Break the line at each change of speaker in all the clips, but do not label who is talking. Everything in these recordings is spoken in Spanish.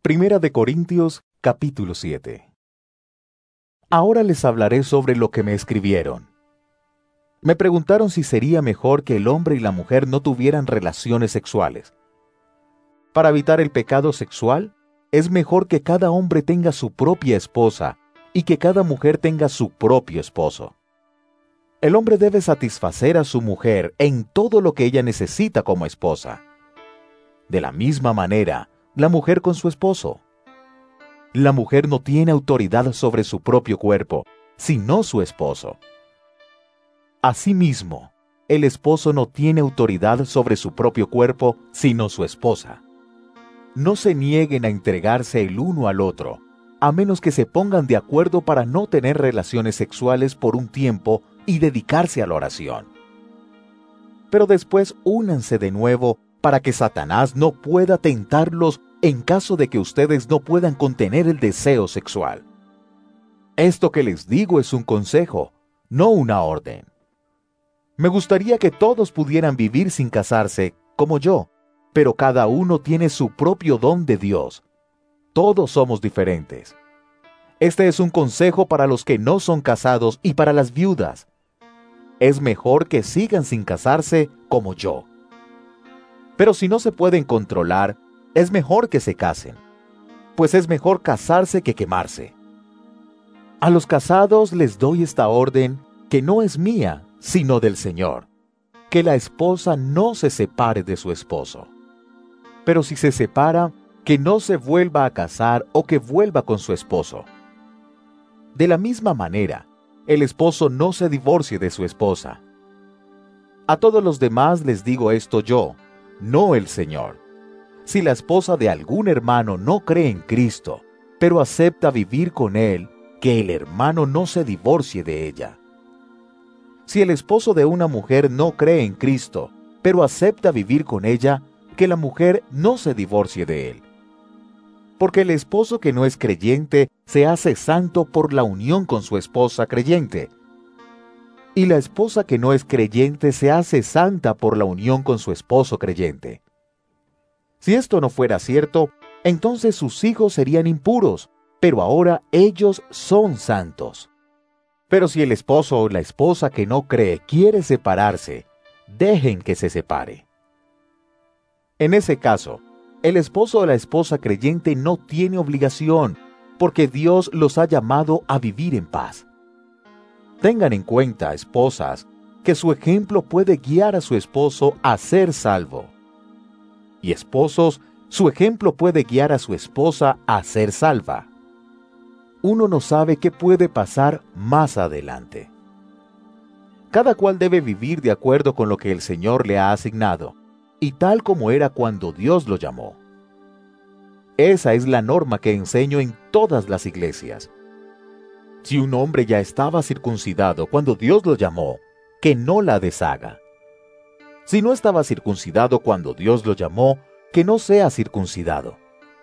Primera de Corintios, capítulo 7. Ahora les hablaré sobre lo que me escribieron. Me preguntaron si sería mejor que el hombre y la mujer no tuvieran relaciones sexuales. Para evitar el pecado sexual, es mejor que cada hombre tenga su propia esposa y que cada mujer tenga su propio esposo. El hombre debe satisfacer a su mujer en todo lo que ella necesita como esposa. De la misma manera, la mujer con su esposo. La mujer no tiene autoridad sobre su propio cuerpo, sino su esposo. Asimismo, el esposo no tiene autoridad sobre su propio cuerpo, sino su esposa. No se nieguen a entregarse el uno al otro, a menos que se pongan de acuerdo para no tener relaciones sexuales por un tiempo y dedicarse a la oración. Pero después únanse de nuevo para que Satanás no pueda tentarlos en caso de que ustedes no puedan contener el deseo sexual. Esto que les digo es un consejo, no una orden. Me gustaría que todos pudieran vivir sin casarse, como yo, pero cada uno tiene su propio don de Dios. Todos somos diferentes. Este es un consejo para los que no son casados y para las viudas. Es mejor que sigan sin casarse como yo. Pero si no se pueden controlar, es mejor que se casen, pues es mejor casarse que quemarse. A los casados les doy esta orden, que no es mía, sino del Señor, que la esposa no se separe de su esposo. Pero si se separa, que no se vuelva a casar o que vuelva con su esposo. De la misma manera, el esposo no se divorcie de su esposa. A todos los demás les digo esto yo, no el Señor. Si la esposa de algún hermano no cree en Cristo, pero acepta vivir con él, que el hermano no se divorcie de ella. Si el esposo de una mujer no cree en Cristo, pero acepta vivir con ella, que la mujer no se divorcie de él. Porque el esposo que no es creyente se hace santo por la unión con su esposa creyente. Y la esposa que no es creyente se hace santa por la unión con su esposo creyente. Si esto no fuera cierto, entonces sus hijos serían impuros, pero ahora ellos son santos. Pero si el esposo o la esposa que no cree quiere separarse, dejen que se separe. En ese caso, el esposo o la esposa creyente no tiene obligación, porque Dios los ha llamado a vivir en paz. Tengan en cuenta, esposas, que su ejemplo puede guiar a su esposo a ser salvo. Y esposos, su ejemplo puede guiar a su esposa a ser salva. Uno no sabe qué puede pasar más adelante. Cada cual debe vivir de acuerdo con lo que el Señor le ha asignado, y tal como era cuando Dios lo llamó. Esa es la norma que enseño en todas las iglesias. Si un hombre ya estaba circuncidado cuando Dios lo llamó, que no la deshaga. Si no estaba circuncidado cuando Dios lo llamó, que no sea circuncidado.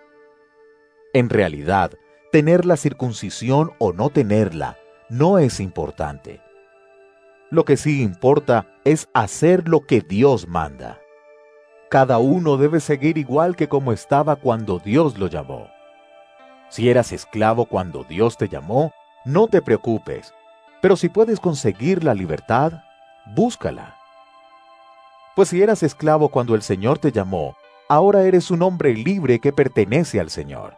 En realidad, tener la circuncisión o no tenerla no es importante. Lo que sí importa es hacer lo que Dios manda. Cada uno debe seguir igual que como estaba cuando Dios lo llamó. Si eras esclavo cuando Dios te llamó, no te preocupes, pero si puedes conseguir la libertad, búscala. Pues si eras esclavo cuando el Señor te llamó, ahora eres un hombre libre que pertenece al Señor.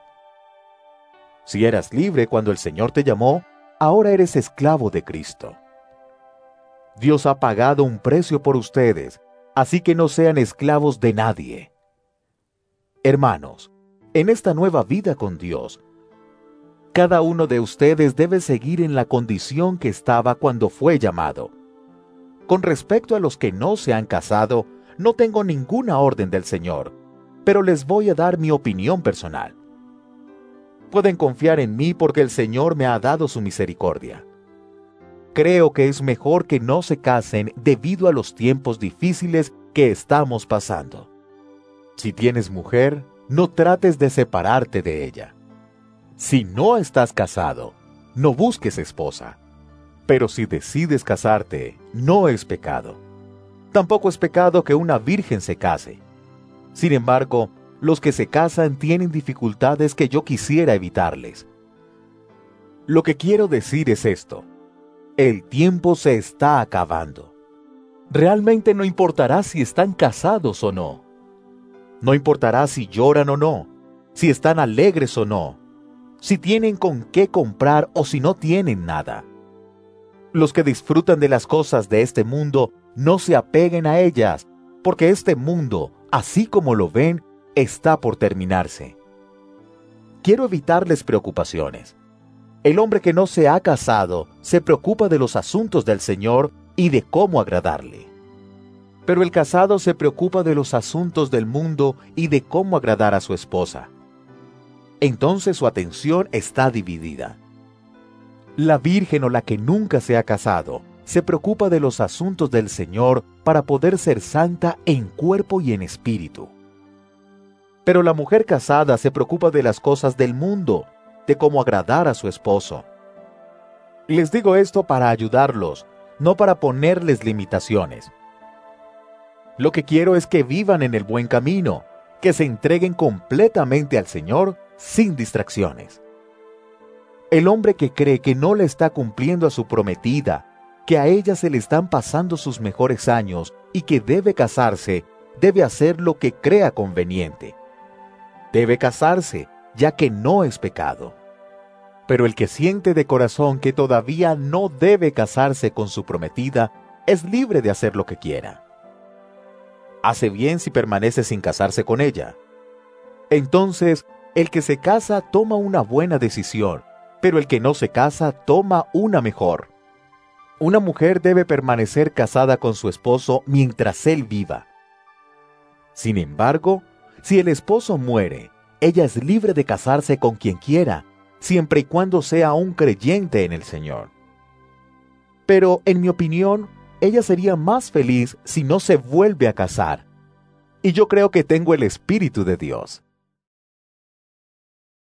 Si eras libre cuando el Señor te llamó, ahora eres esclavo de Cristo. Dios ha pagado un precio por ustedes, así que no sean esclavos de nadie. Hermanos, en esta nueva vida con Dios, cada uno de ustedes debe seguir en la condición que estaba cuando fue llamado. Con respecto a los que no se han casado, no tengo ninguna orden del Señor, pero les voy a dar mi opinión personal. Pueden confiar en mí porque el Señor me ha dado su misericordia. Creo que es mejor que no se casen debido a los tiempos difíciles que estamos pasando. Si tienes mujer, no trates de separarte de ella. Si no estás casado, no busques esposa. Pero si decides casarte, no es pecado. Tampoco es pecado que una virgen se case. Sin embargo, los que se casan tienen dificultades que yo quisiera evitarles. Lo que quiero decir es esto: el tiempo se está acabando. Realmente no importará si están casados o no. No importará si lloran o no, si están alegres o no, si tienen con qué comprar o si no tienen nada. Los que disfrutan de las cosas de este mundo no se apeguen a ellas, porque este mundo, así como lo ven, está por terminarse. Quiero evitarles preocupaciones. El hombre que no se ha casado se preocupa de los asuntos del Señor y de cómo agradarle. Pero el casado se preocupa de los asuntos del mundo y de cómo agradar a su esposa. Entonces su atención está dividida. La virgen o la que nunca se ha casado se preocupa de los asuntos del Señor para poder ser santa en cuerpo y en espíritu. Pero la mujer casada se preocupa de las cosas del mundo, de cómo agradar a su esposo. Les digo esto para ayudarlos, no para ponerles limitaciones. Lo que quiero es que vivan en el buen camino, que se entreguen completamente al Señor sin distracciones. El hombre que cree que no le está cumpliendo a su prometida, que a ella se le están pasando sus mejores años y que debe casarse, debe hacer lo que crea conveniente. Debe casarse, ya que no es pecado. Pero el que siente de corazón que todavía no debe casarse con su prometida, es libre de hacer lo que quiera. Hace bien si permanece sin casarse con ella. Entonces, el que se casa toma una buena decisión, pero el que no se casa toma una mejor. Una mujer debe permanecer casada con su esposo mientras él viva. Sin embargo, si el esposo muere, ella es libre de casarse con quien quiera, siempre y cuando sea un creyente en el Señor. Pero, en mi opinión, ella sería más feliz si no se vuelve a casar. Y yo creo que tengo el Espíritu de Dios.